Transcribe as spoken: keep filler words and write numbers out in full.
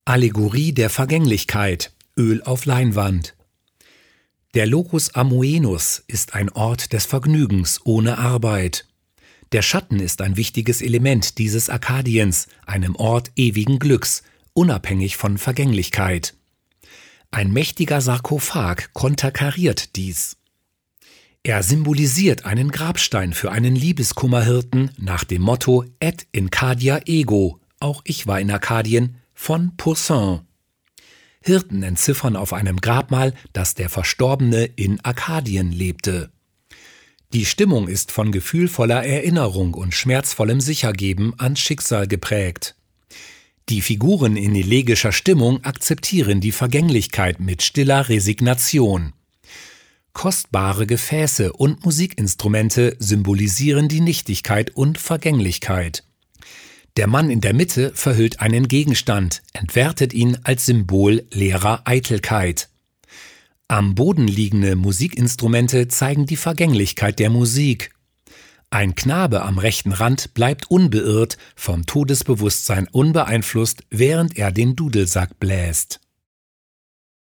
Allegorie der Vergänglichkeit, Öl auf Leinwand. Der Locus Amoenus ist ein Ort des Vergnügens ohne Arbeit. Der Schatten ist ein wichtiges Element dieses Arkadiens, einem Ort ewigen Glücks, unabhängig von Vergänglichkeit. Ein mächtiger Sarkophag konterkariert dies. Er symbolisiert einen Grabstein für einen Liebeskummerhirten nach dem Motto Et in Arcadia ego, auch ich war in Arkadien, von Poussin. Hirten entziffern auf einem Grabmal, dass der Verstorbene in Arkadien lebte. Die Stimmung ist von gefühlvoller Erinnerung und schmerzvollem Sichergeben ans Schicksal geprägt. Die Figuren in elegischer Stimmung akzeptieren die Vergänglichkeit mit stiller Resignation. Kostbare Gefäße und Musikinstrumente symbolisieren die Nichtigkeit und Vergänglichkeit. Der Mann in der Mitte verhüllt einen Gegenstand, entwertet ihn als Symbol leerer Eitelkeit. Am Boden liegende Musikinstrumente zeigen die Vergänglichkeit der Musik. Ein Knabe am rechten Rand bleibt unbeirrt, vom Todesbewusstsein unbeeinflusst, während er den Dudelsack bläst.